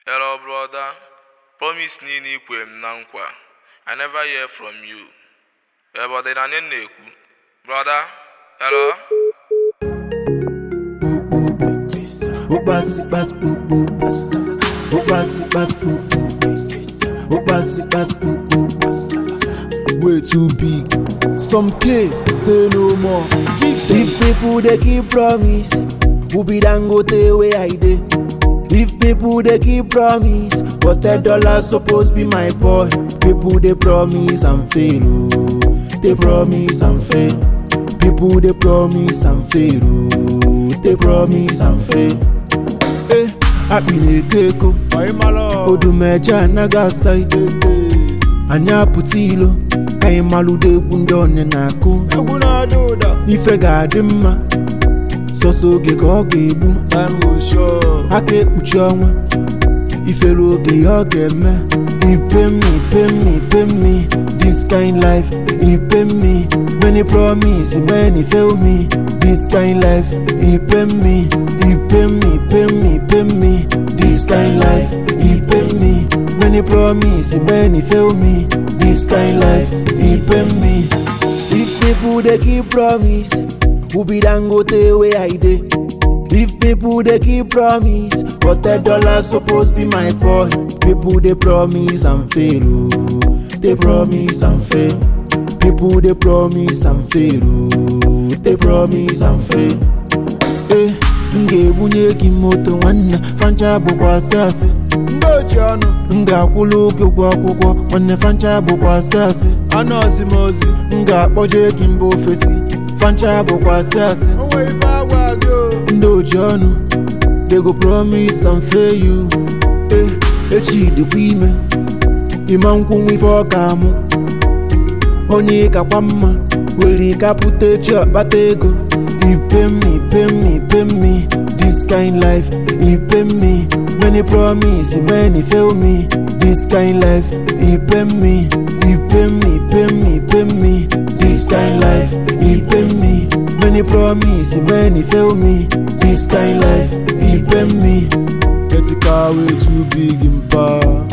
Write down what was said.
Hello, brother. Promise Nini kwem na nkwa. I never hear from you. But then I neku. Brother, hello? Way too big. Some K say no more. If people they keep promise, who be Dangote way I dey. If people they keep promise, but $10 supposed be my boy. People they promise and fail, oh. They promise and fail. People they promise and fail, oh. They promise and fail. Eh, happy nekeko. Odumeja nagasai. Anya putilo. Kai malude bundone naku. Ife gadima. Soso ge koge bu. I'm go sure. Ake uchonwa. Ife loge yoge me. He pay me. This kind life, he pay me. Many promise, many fail me. This kind life, he pay me. Pay me. This kind life, he pay me. Many promise, many fail me. This kind life, he pay me. If people they keep promise, who be Dangote way I dey. If people they keep promise, but $10 supposed be my boy. People they promise and fail, oh. They promise and fail. People they promise and fail, oh. They promise and fail. Eh, nge bunye kimoto wanna fancha bokwa sase. Nga kwulu kwa wanna fancha bokwa sase. Anozimozi nga boje kimbo fesi. Fancha bokwa sase. Ndojono they go promise and fail you. Eh, echi the women. Imam kumi for kamu. Oni kakwama. Wili kapute chop batego. He pay me. This kind life, he pay me. Many promise, many fail me. This kind life, he pay me. Pay me. This kind life, he pay me. Many promise, many fail me. This kind life, he pay me. Get a car way too big in power.